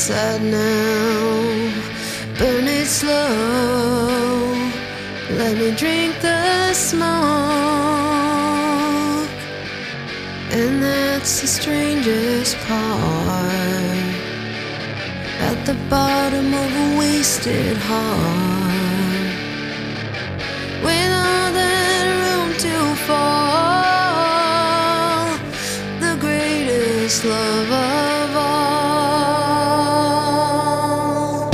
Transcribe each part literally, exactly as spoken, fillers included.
outside now, burn it slow, let me drink the smoke. And that's the strangest part, at the bottom of a wasted heart, with all that room to fall, the greatest love of all.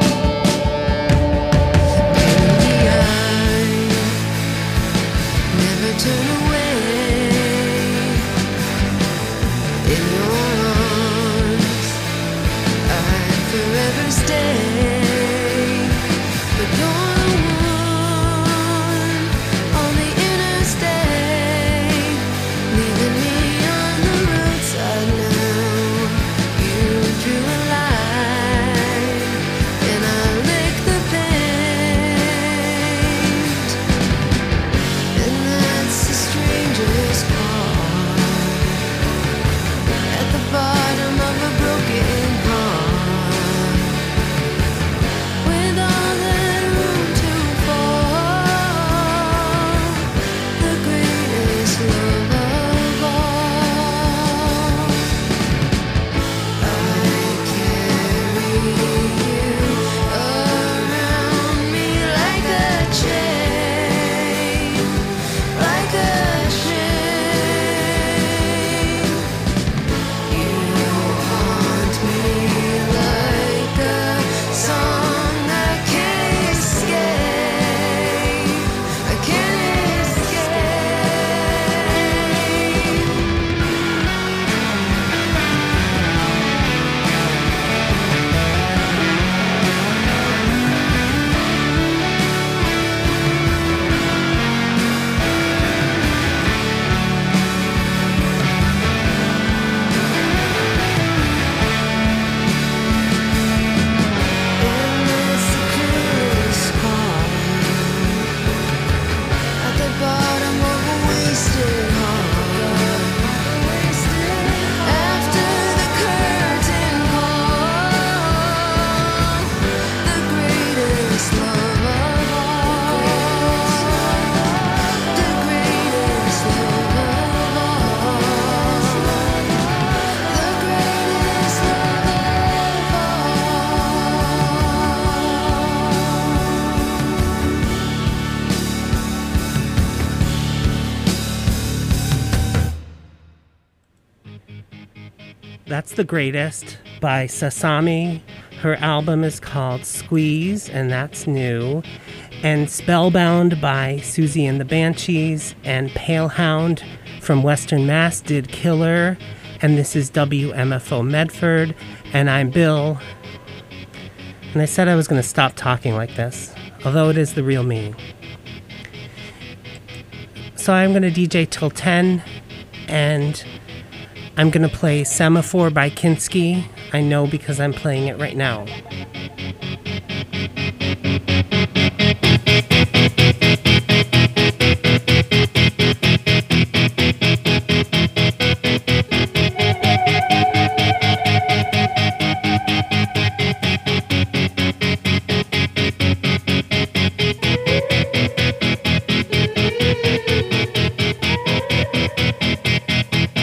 Burn the eye, never turn away, in your arms I'd forever stay, but you're the one on the interstate, leaving me on the roadside now. You drew a line and I licked the paint, and that's the strangest part, at the bottom of a broken heart, with all that room to fall, the greatest love of all. I carry you around me like a chain, like a chain. You haunt me like a song I can't escape, I can't escape. And that's the cruelest part, at the bottom of a wasted heart, after the curtain call, the greatest love of all, the greatest love of all, the greatest love of That's The Greatest by Sasami. Her album is called Squeeze, and that's new. And Spellbound by Susie and the Banshees, and Palehound from Western Mass did Killer. And this is W M F O Medford, and I'm Bill. And I said I was going to stop talking like this, although it is the real me. So I'm going to D J till ten, and I'm going to play Semaphore by Kinski. I know because I'm playing it right now.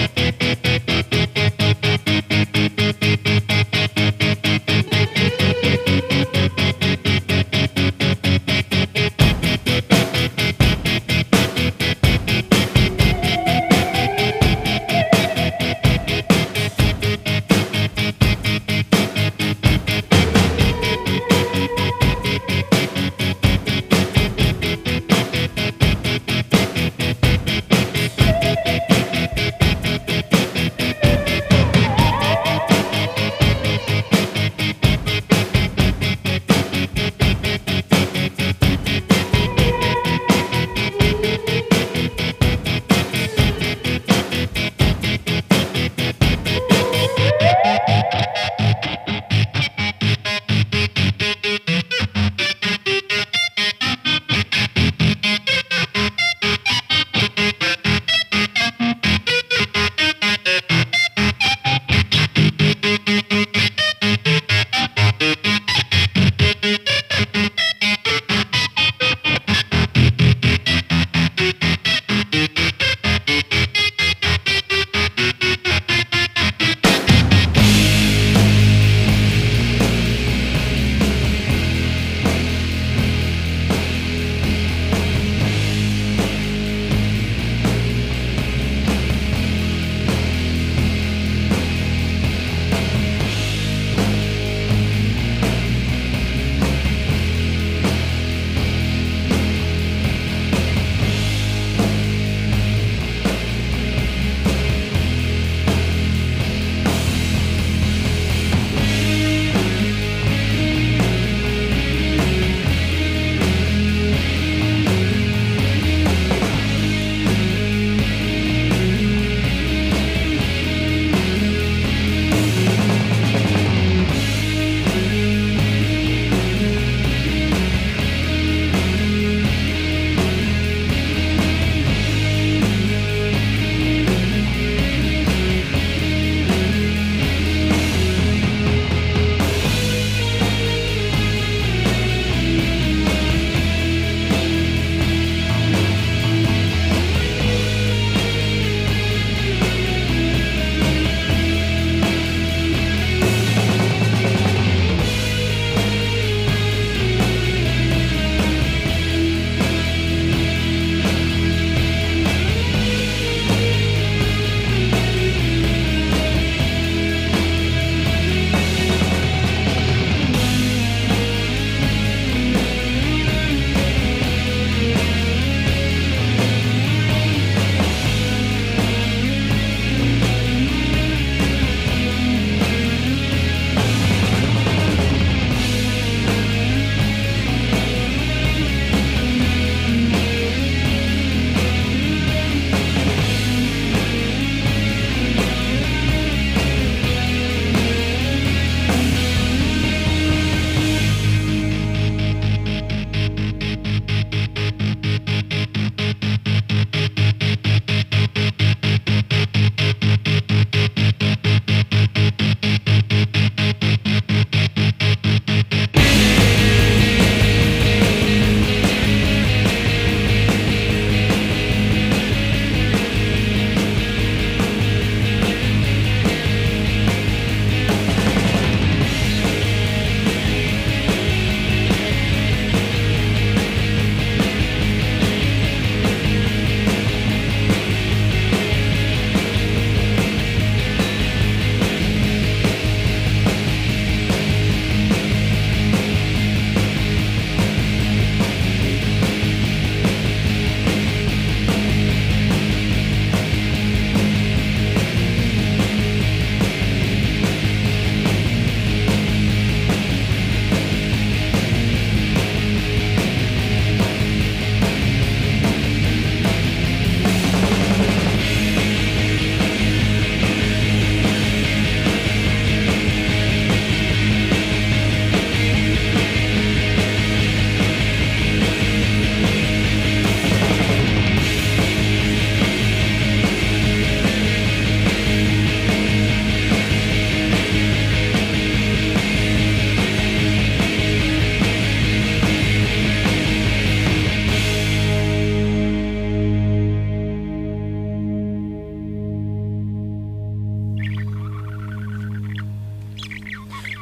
all.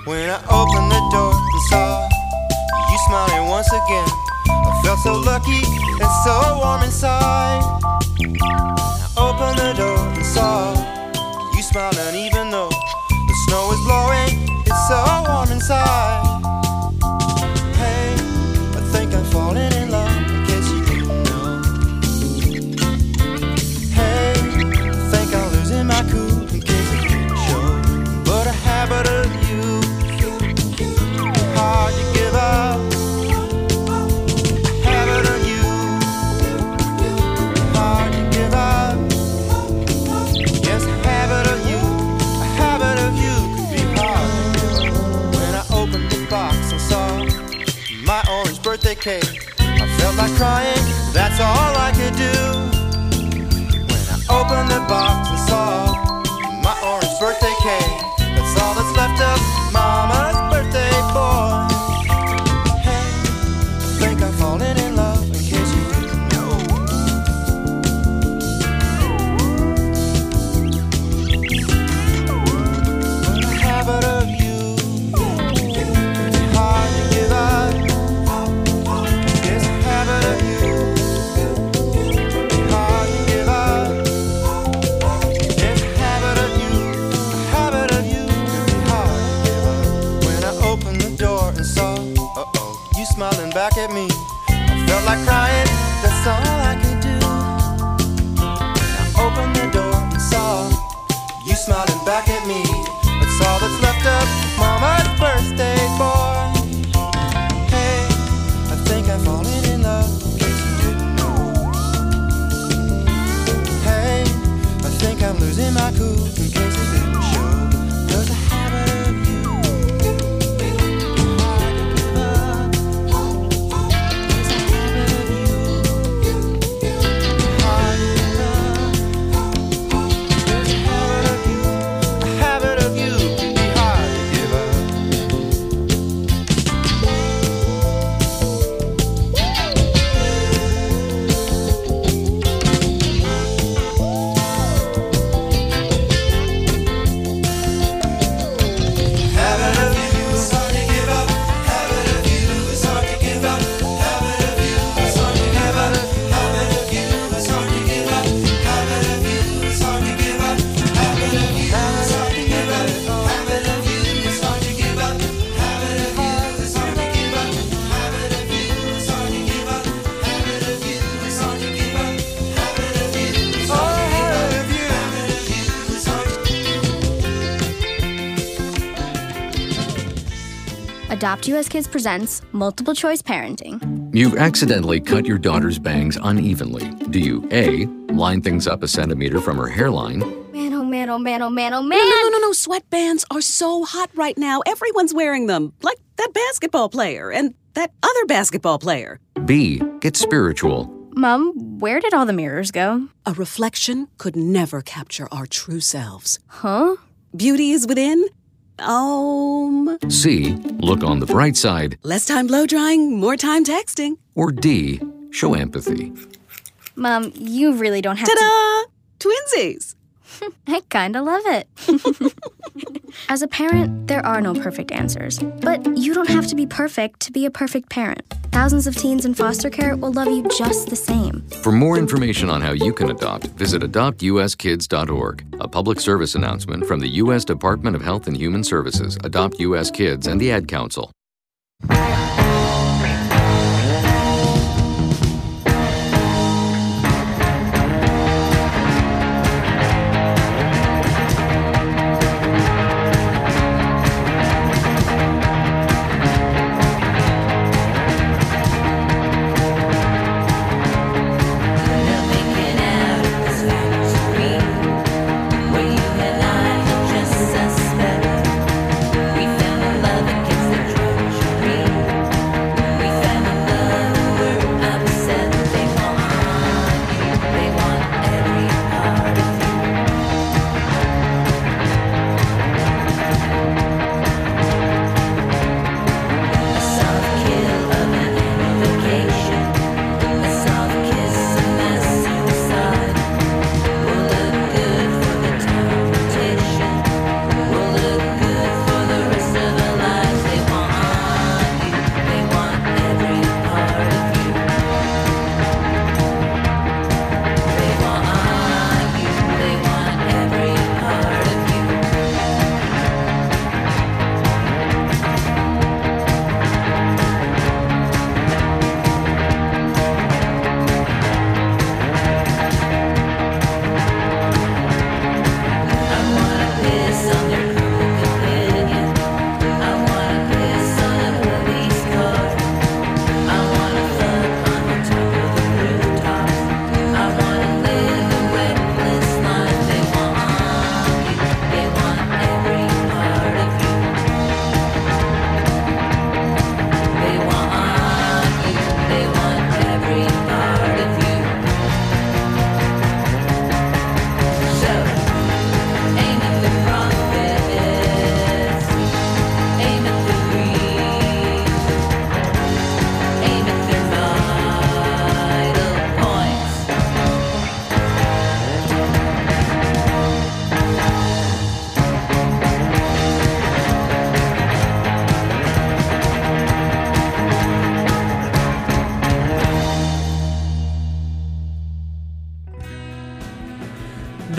When I opened the door and saw you smiling once again, I felt so lucky and so warm inside. I opened the door and saw you smiling, even though the snow is blowing, it's so warm inside. Hey, I think I'm falling in love, in case you didn't know. Hey, I think I'm losing my cool, in case it didn't show. But a habit of you, hard to give up. A habit of you, hard to give up. Yes, a habit of you, a habit of you could be hard to give up. When I opened the box and saw my orange birthday cake, I felt like crying, that's all I could do. When I opened the box and saw my orange birthday cake, that's all that's left of Mama's birthday boy. Hey, I think I'm falling in love, in case you didn't know. But a habit of you, hard to give up. Yes, a habit of you, hard to give up. Yes, a habit of you, a habit of you, hard to give up. When I opened the door and saw, uh-oh, you smiling back at me, I felt like crying, that's all I could do. When I opened the door and saw you smiling back at me, that's all that's left of Mama's birthday boy. Hey, I think I'm falling in love, in case you didn't know. Hey, I think I'm losing my cool, in case it didn't show. There's a habit of you, hard to give up. There's a habit of you, hard to give up. There's a habit of you, a habit of you can be hard to give up. Habit of you is hard to give up. Habit of you is hard to give up. Habit of you is hard to give up. Habit of you is hard to give up. Habit of you is hard to give up. Habit of you is hard to give up. Habit of you is hard to give up. Habit of you is hard to give up. Habit of you is hard to give up. Habit of you is hard to give up. Habit of you is hard to give up. Habit of you is hard to Adopt U S Kids presents Multiple Choice Parenting. You've accidentally cut your daughter's bangs unevenly. Do you A, line things up a centimeter from her hairline, Man, oh man, oh man, oh man, oh man! No, no, no, no, sweatbands are so hot right now. Everyone's wearing them, like that basketball player and that other basketball player. B, get spiritual, Mom, where did all the mirrors go? A reflection could never capture our true selves. Huh? Beauty is within. Um, C, look on the bright side, less time blow drying, more time texting. or D, show empathy. Mom, you really don't have to... Ta-da! Twinsies. I kinda love it. As a parent, there are no perfect answers. But you don't have to be perfect to be a perfect parent. Thousands of teens in foster care will love you just the same. For more information on how you can adopt, visit adopt u s kids dot org. A public service announcement from the U S Department of Health and Human Services, Adopt U S Kids, and the Ad Council. Just suspect we found a love against the treachery.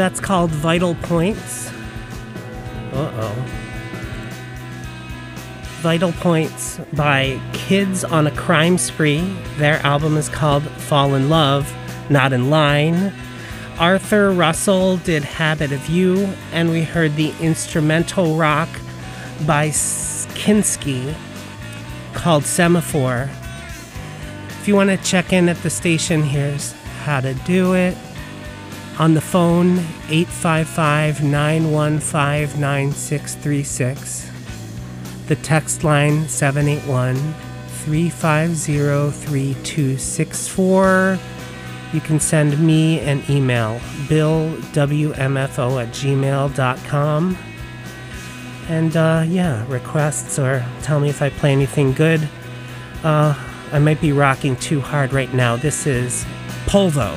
that's called Vital Points. Uh-oh. Vital Points by Kids on a Crime Spree. Their album is called Fall in Love, Not in Line. Arthur Russell did Habit of You, and we heard the instrumental rock by Kinski called Semaphore. If you want to check in at the station, here's how to do it. On the phone, eight five five, nine one five, nine six three six. The text line, seven eight one, three five zero, three two six four. You can send me an email, bill w m f o at gmail dot com. And, uh, yeah, requests or tell me if I play anything good. Uh, I might be rocking too hard right now. This is Polvo.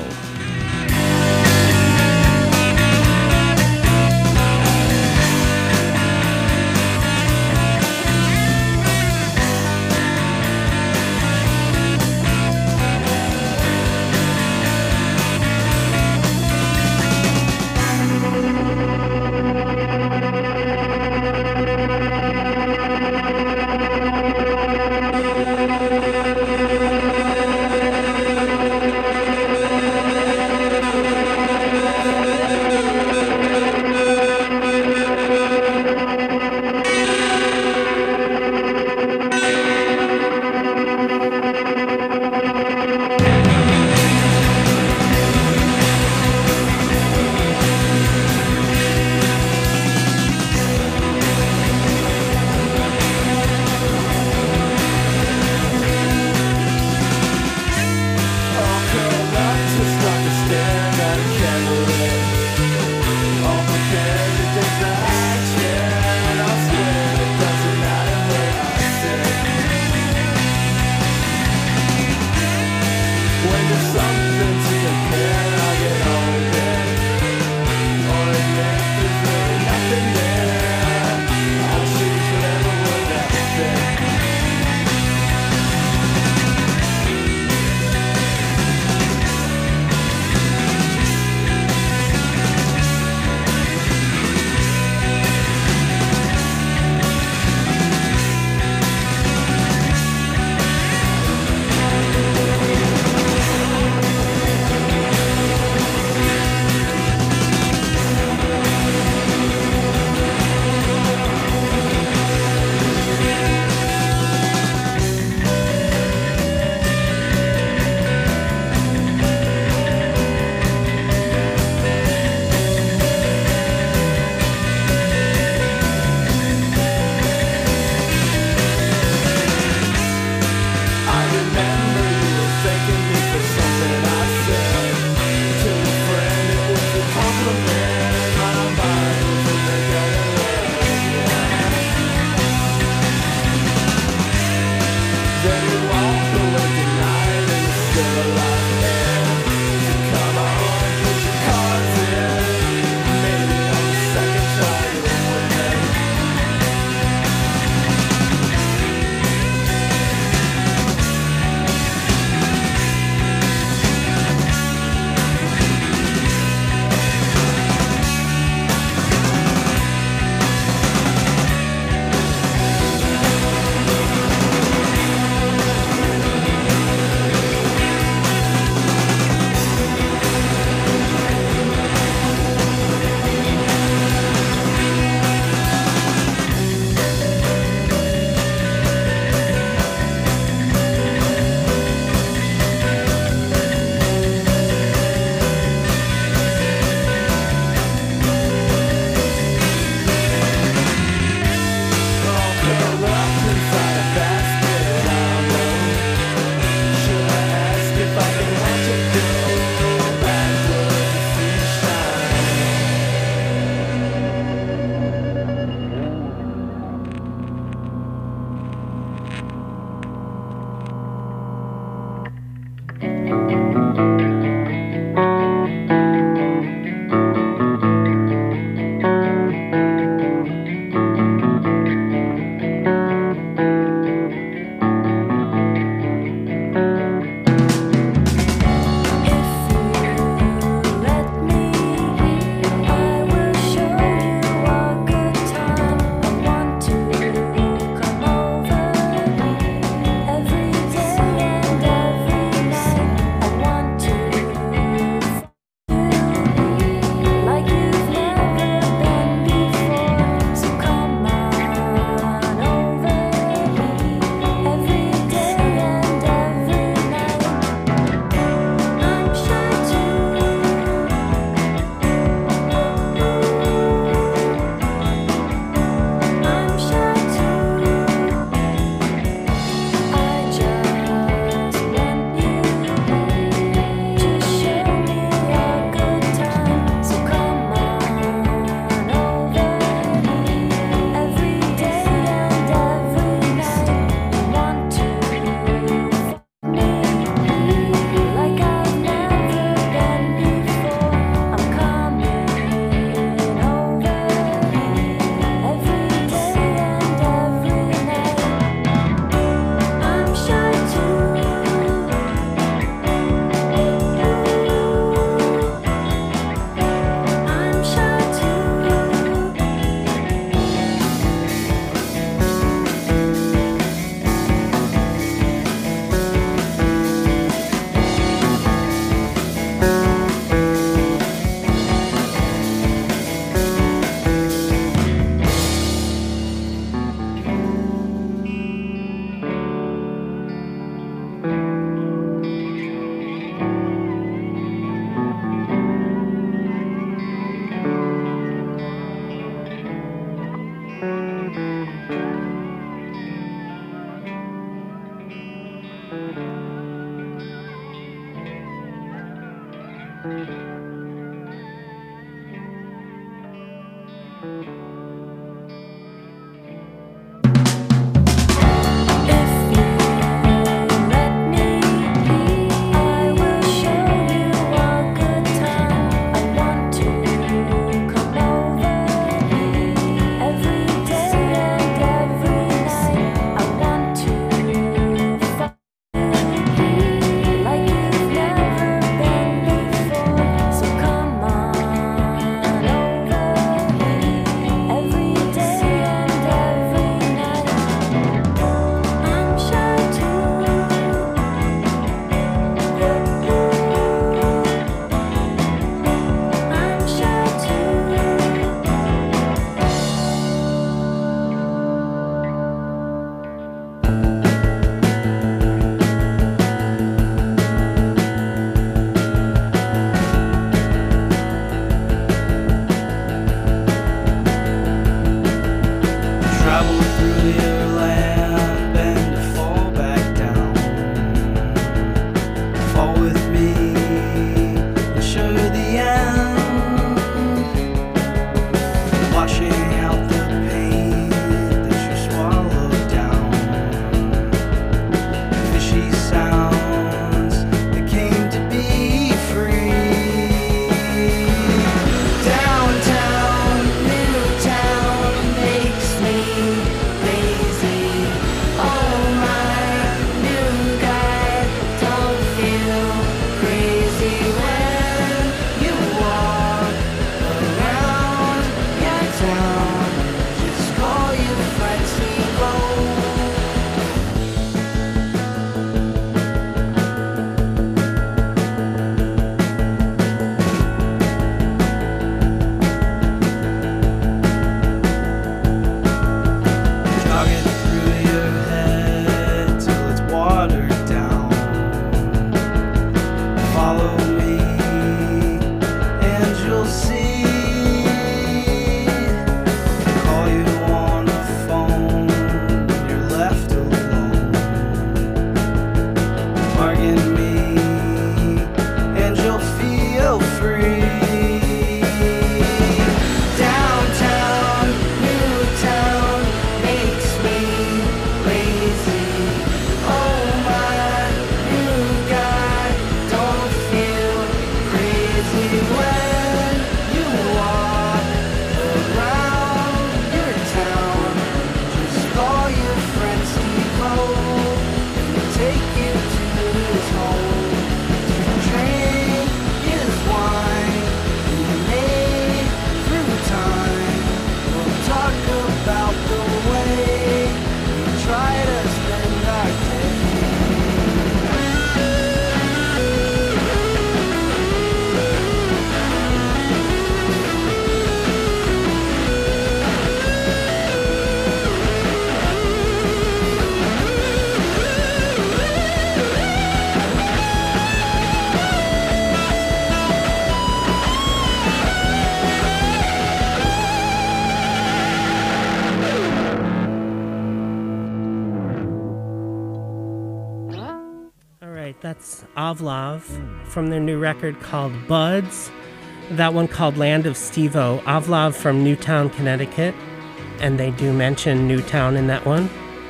That's Ovlov from their new record called Buds. That one called Land of Steve-O. Ovlov from Newtown, Connecticut. And they do mention Newtown in that one.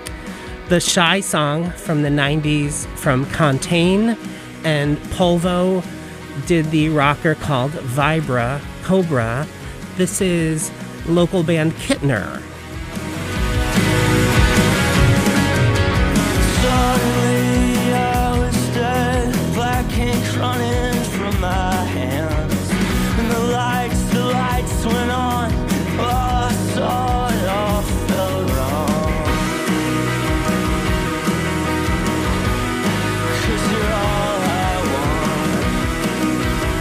The Shy song from the nineties from Contain. And Polvo did the rocker called Vibra Cobra. This is local band Kittner. Suddenly I was dead, black ink running from my hands. And the lights, the lights went on. Oh, I saw it all felt wrong. 'Cause you're all I want.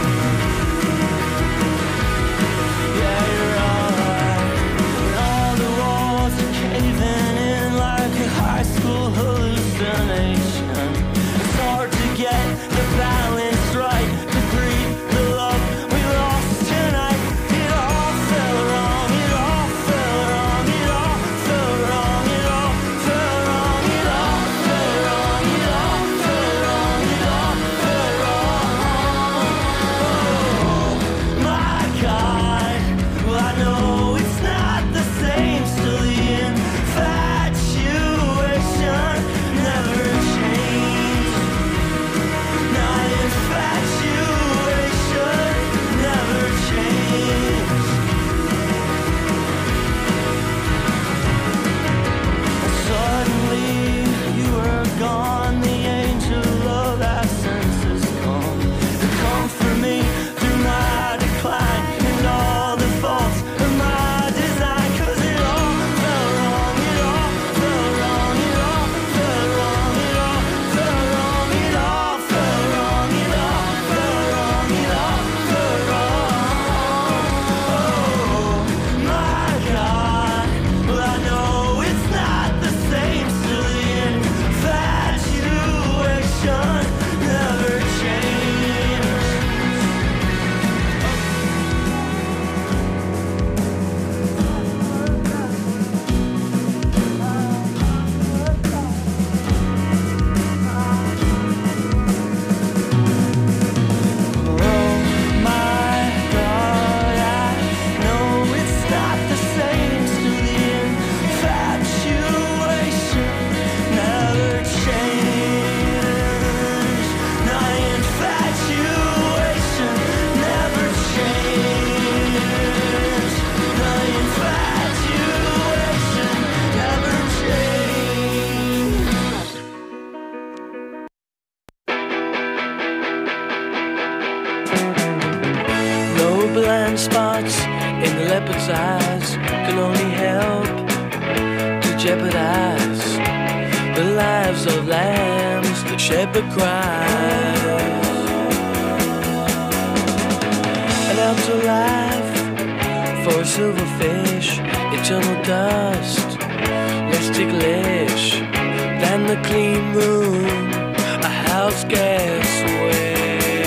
Yeah, you're all I, and all the jeopardize the lives of lambs, the shepherd cries. An afterlife for a silverfish, eternal dust, less ticklish than the clean room, a house gas way.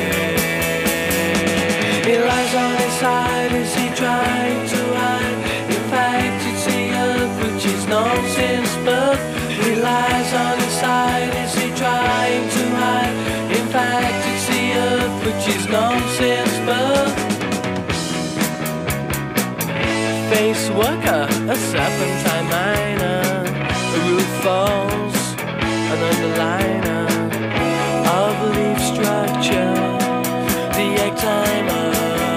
He lies on his side as he tries to hide. In fact, it's the earth which is nonsense, but he lies on his side as he trying to hide. In fact, it's the earth which is nonsense, but face worker, a serpentine miner, a roof falls, an underliner of leaf structure, the egg timer.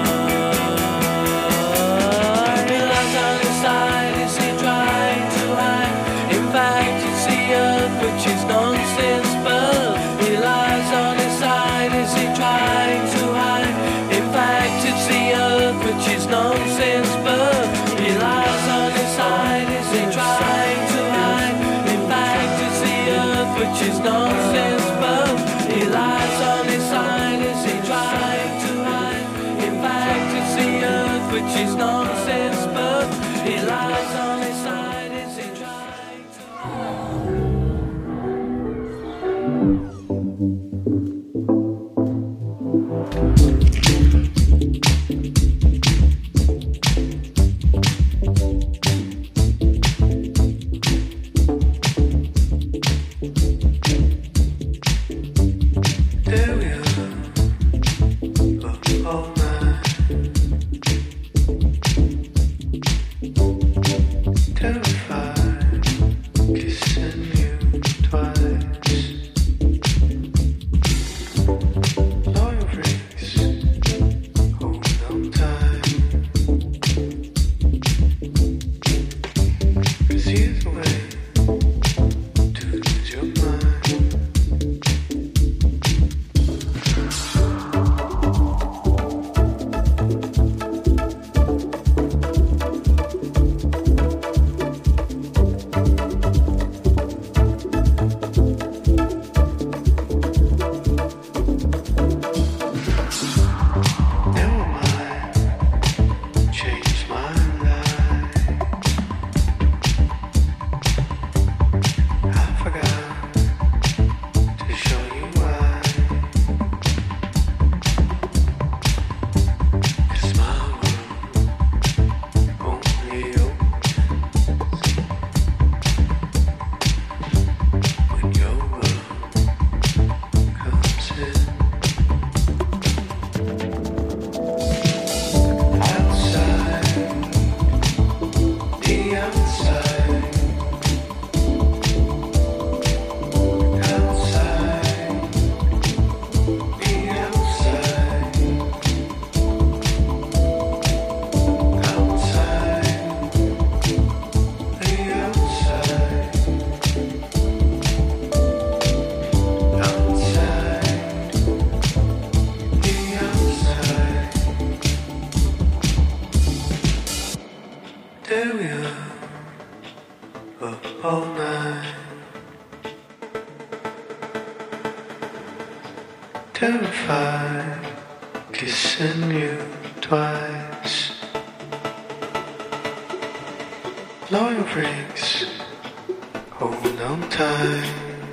He lies on his side as he trying to hide. In fact, it's the earth which is nonsense, but he lies on his side as he trying to hide. In fact, it's the earth which is nonsense, but he lies on his side as he trying to hide. In fact, it's the earth which is nonsense, but he lies on his side as he trying to hide. In fact, it's the earth which is nonsense, but he lies on his side as he trying to Terrified, kissing you twice. Loyal freaks, hold on tight.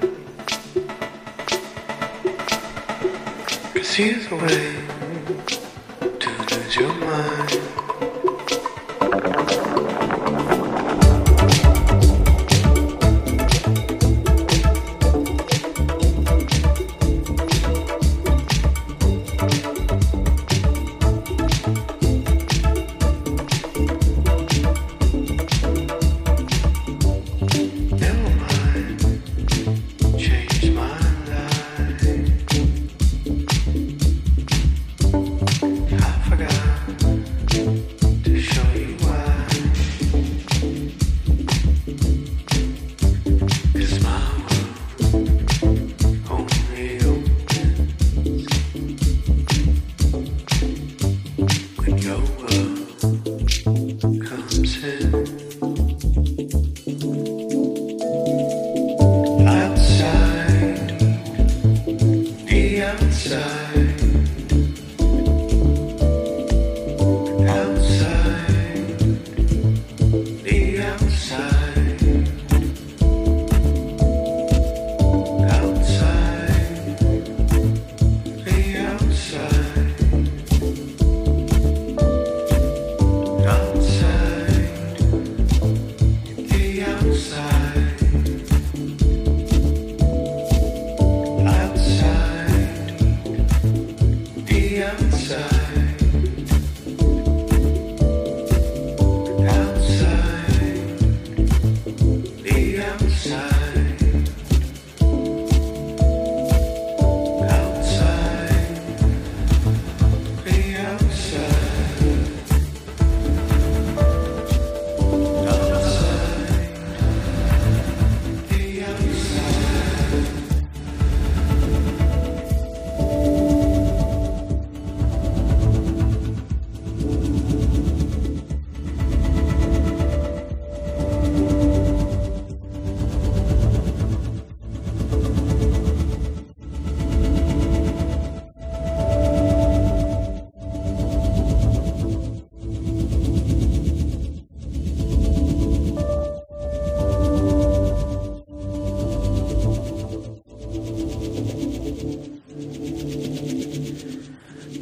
'Cause here's a way to lose your mind. I forgot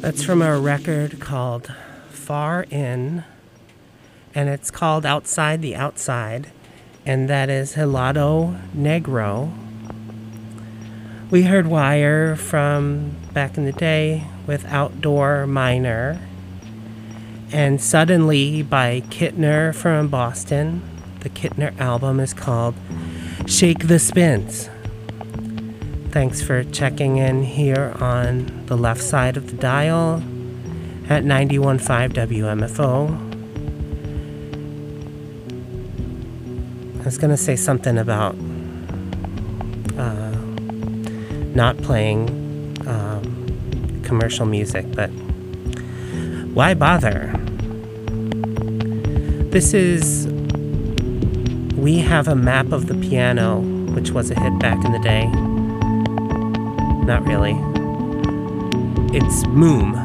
That's from a record called Far In, and it's called Outside the Outside, and that is Helado Negro. We heard Wire from back in the day with Outdoor Miner, and Suddenly by Kittner from Boston. The Kittner album is called Shake the Spins. Thanks for checking in here on the left side of the dial at ninety-one point five W M F O. I was going to say something about uh, not playing um, commercial music, but why bother? This is We Have a Map of the Piano, which was a hit back in the day. Not really. It's Moom.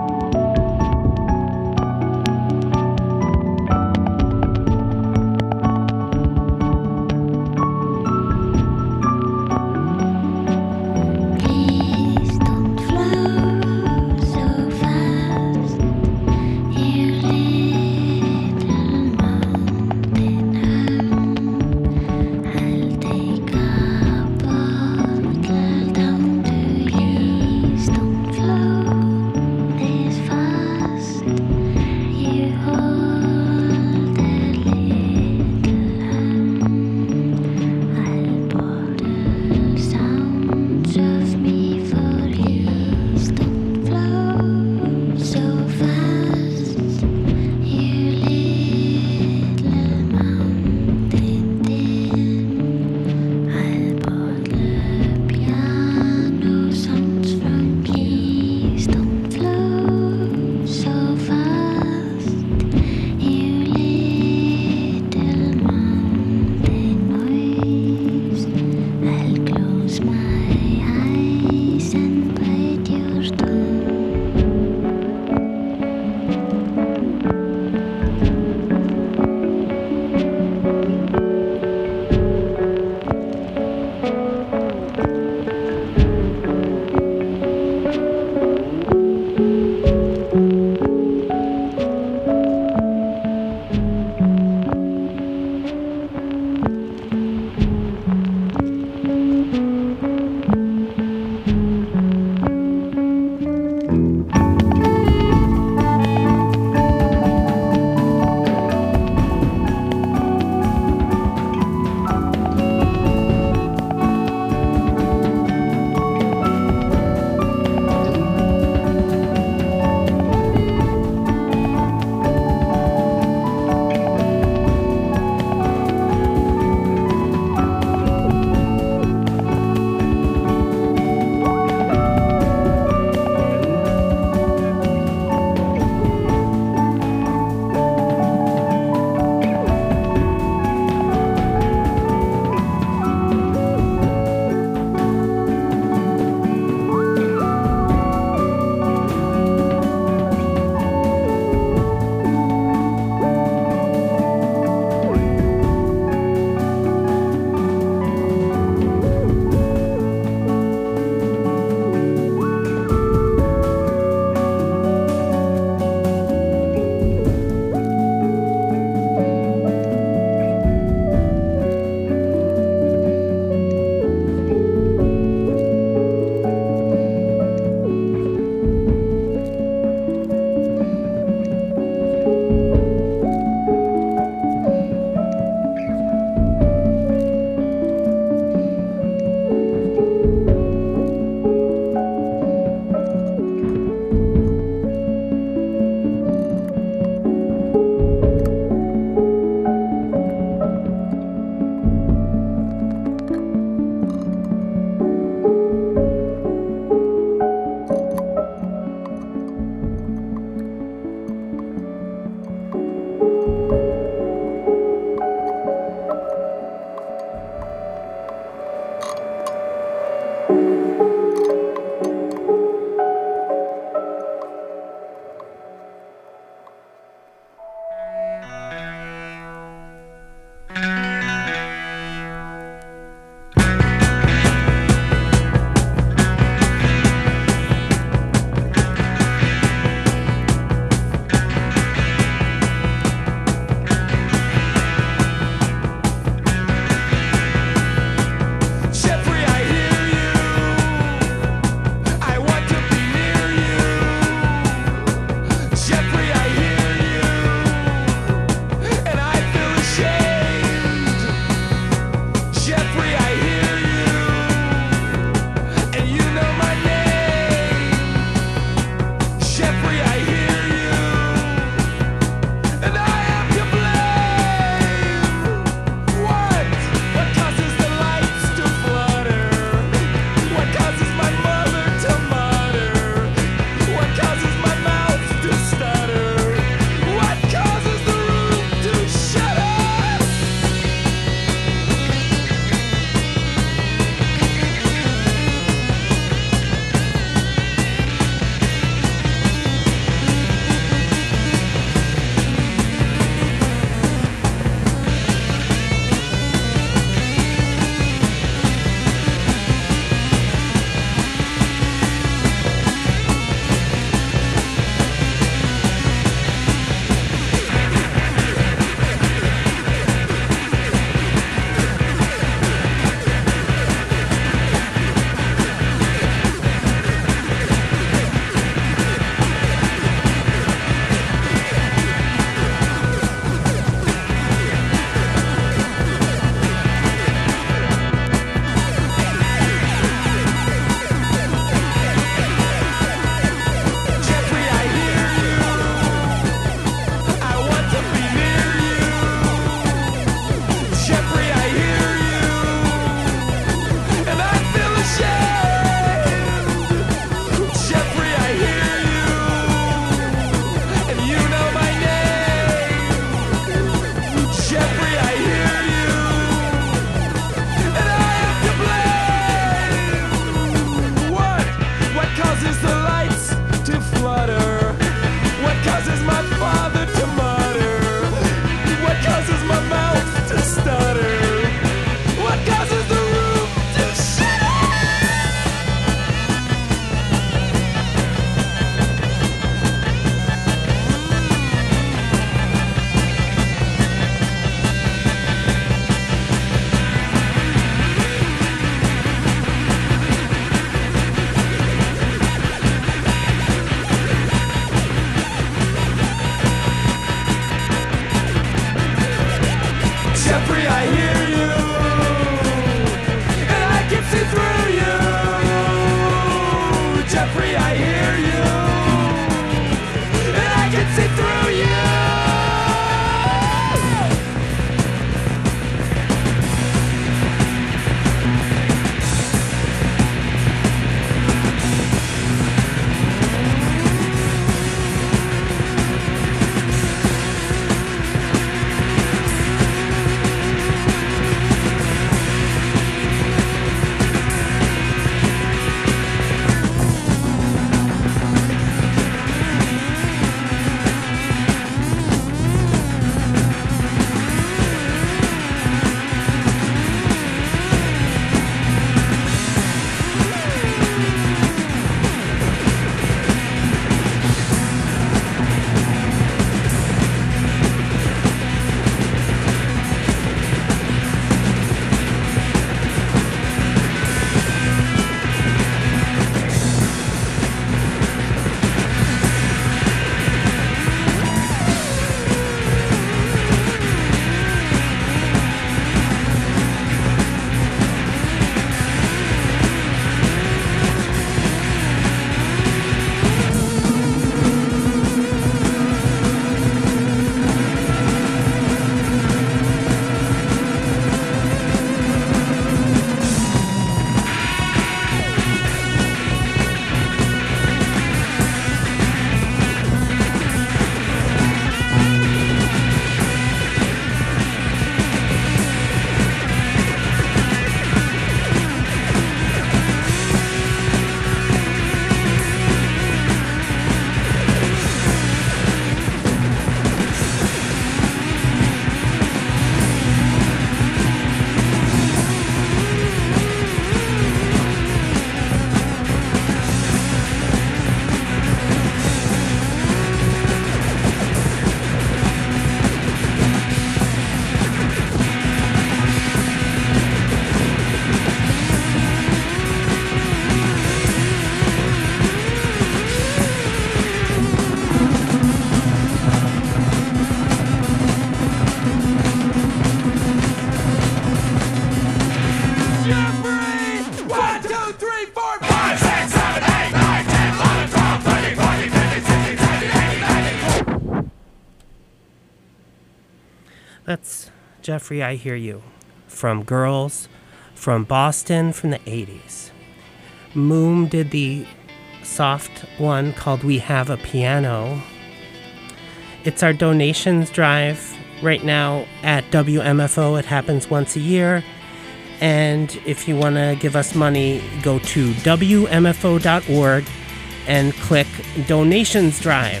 That's Jeffrey, I Hear You. From Girls, from Boston, from the eighties. Moom did the soft one called We Have a Piano. It's our donations drive right now at W M F O. It happens once a year. And if you want to give us money, go to W M F O dot org and click Donations Drive.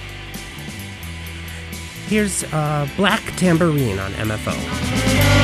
Here's uh, Black Tambourine on M F O.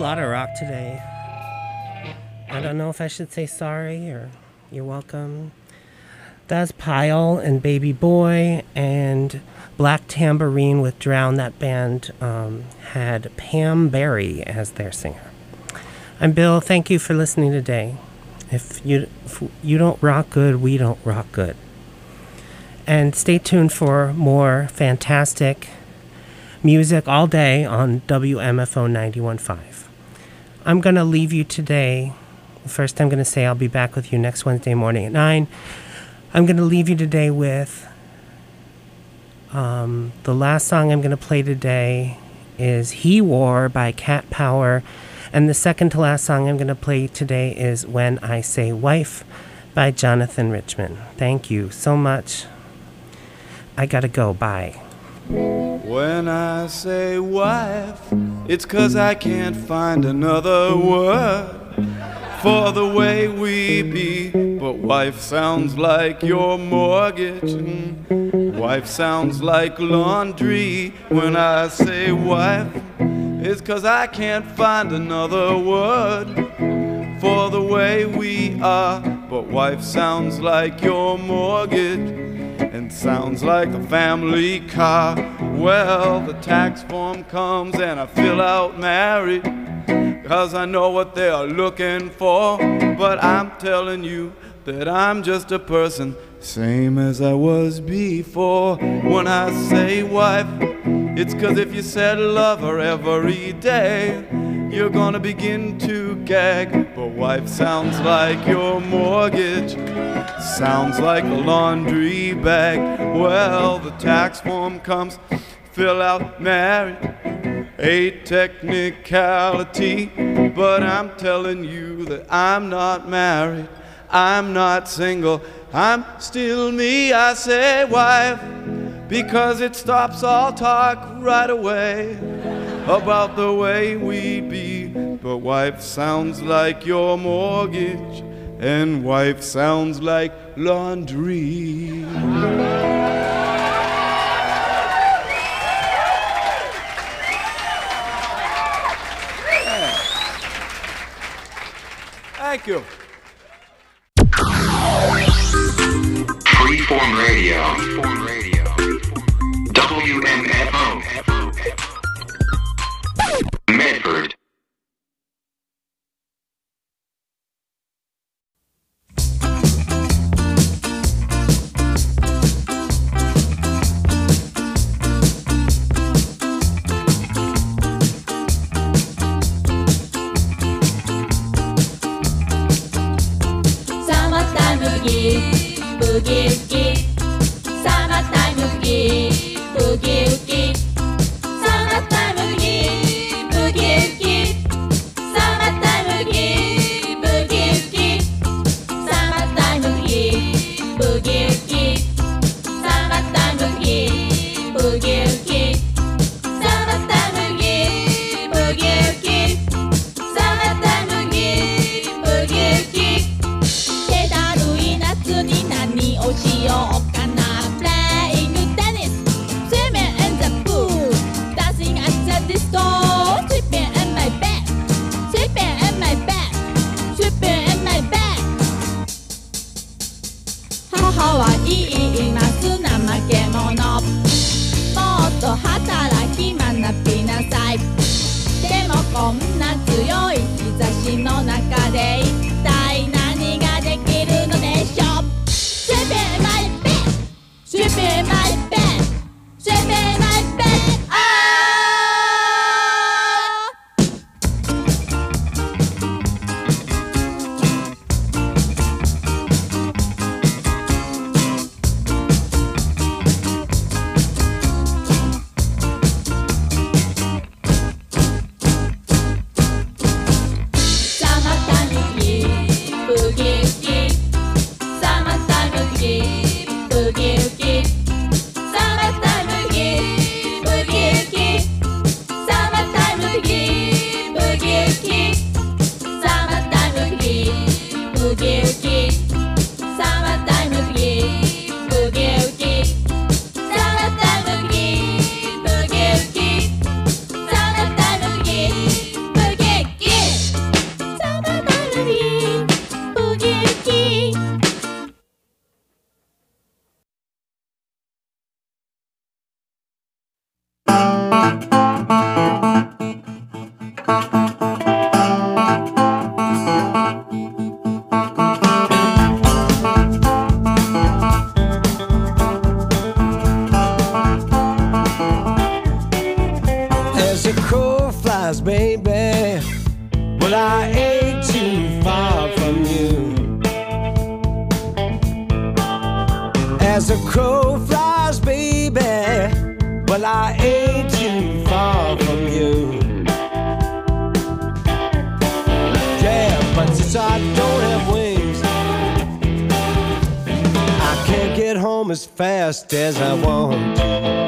lot of rock today. I don't know if I should say sorry or you're welcome. That's Pyle and Baby Boy and Black Tambourine with Drown. That band um, had Pam Berry as their singer. I'm Bill. Thank you for listening today. If you if you don't rock good, we don't rock good. And stay tuned for more fantastic music all day on W M F O ninety-one point five. I'm going to leave you today. First, I'm going to say I'll be back with you next Wednesday morning at nine. I'm going to leave you today with um, the last song I'm going to play today is He War by Cat Power. And the second to last song I'm going to play today is When I Say Wife by Jonathan Richman. Thank you so much. I got to go. Bye. When I say wife, it's 'cause I can't find another word for the way we be. But wife sounds like your mortgage. Mm. Wife sounds like laundry. When I say wife, it's 'cause I can't find another word for the way we are. But wife sounds like your mortgage and sounds like the family car. Well, the tax form comes and I fill out married, 'cause I know what they are looking for. But I'm telling you that I'm just a person, same as I was before. When I say wife, it's 'cause if you said lover every day, you're gonna begin to gag. But wife sounds like your mortgage, sounds like a laundry bag. Well, the tax form comes, fill out married, a technicality. But I'm telling you that I'm not married, I'm not single, I'm still me. I say wife because it stops all talk right away about the way we be. But wife sounds like your mortgage, and wife sounds like laundry. Thank you. Freeform Radio. Freeform Radio. W M F O. Medford. Summertime boogie, boogie woogie. Summertime boogie, boogie woogie. Summertime boogie, boogie woogie. Summertime boogie, boogie woogie. Summertime boogie, boogie woogie. Summertime boogie, boogie woogie. Summertime boogie, boogie woogie. Summertime boogie, boogie woogie. 気だるい夏に何をしようかな Playing tennis, swimming in the pool, dancing at the disco, sleeping in my bed, sleeping in my bed, sleeping in my bed. 母は言います怠け者、もっと働き学びなさい。でもこんな強い日差しの中で一体何ができるのでしょう。 Sleeping in my bed, sleeping in my bed, sleeping in my bed. あSummertime boogie, boogie woogie. Summertime boogie, boogie woogie. Summertime boogie, boogie woogie. Summertime boogie, boogie woogie. Summertime boogie, boogie woogie. Summertime boogie, boogie woogie. Summertime boogie, boogie woogie. Summertime boogie, boogie woogie. boogie, boogie woogie. As the crow flies, baby, well, I ain't too far from you. As the crow flies, baby, well, I ain't too far from you. Yeah, but since I don't have wings, I can't get home as fast as I want to.